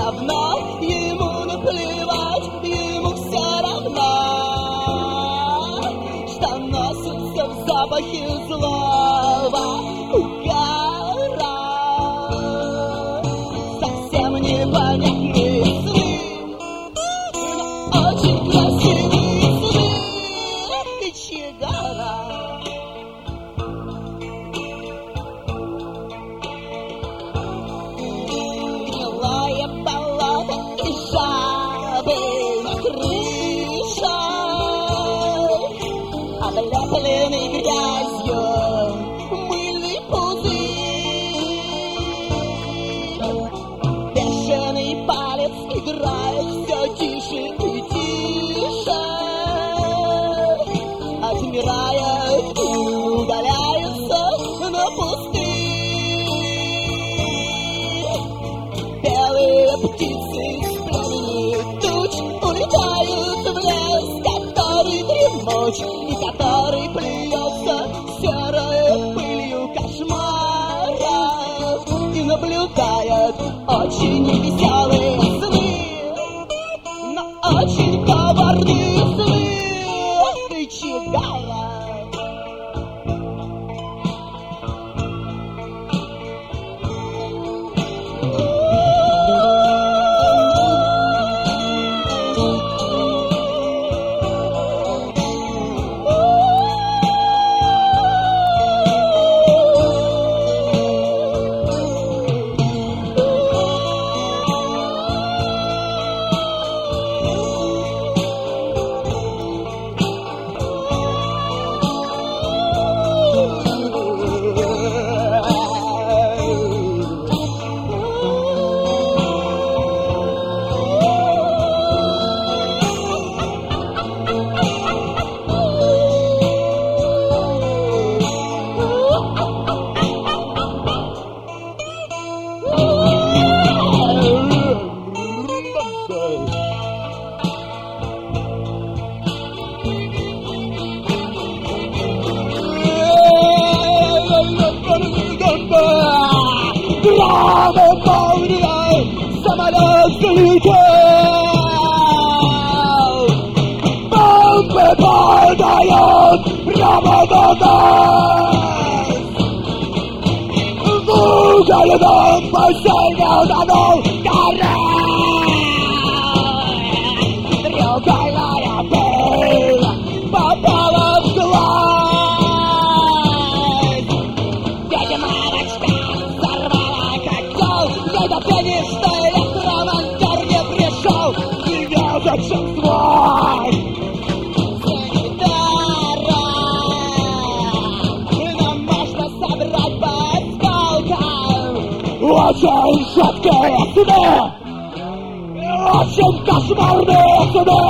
равно, ему наплевать, ему все равно, что носится в запахе злого угара. Совсем непонятные сны, но очень красивые сны Чигара. Гнилое болото и жабы на крыше, облепленный грязью мыльный пузырь. Бешеный палец играет все тише и тише, отмирает и удаляется на пустырь. Белые птицы из племени туч улетают в лес, который дремуч и который плюется серой пылью кошмаров и наблюдает очень веселые сны, но очень коварные сны Чигара. Самолет залетел, бомбы падают прямо на нас. В угольном бассейне утонул корабль. Треугольная пыль попала в глаз. Ведьмарочка сорвала котел, недоценив, что электромонтер не пришел. Меня зачем звать? Санитара, нам можно собрать по осколкам. Очень жуткие сны, очень кошмарные сны.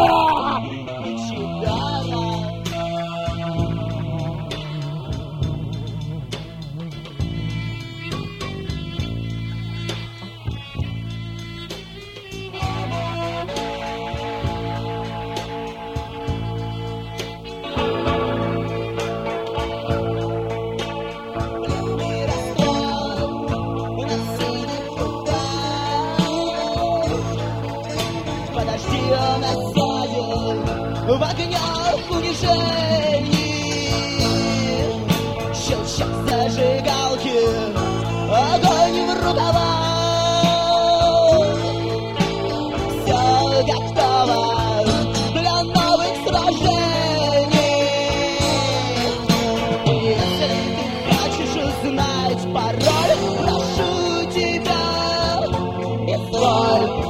Подожди, он осадил в огнях унижений. Щелчок зажигалки, огонь в рукава. Все готово для новых сражений. Если ты хочешь узнать пароль, прошу тебя, и свой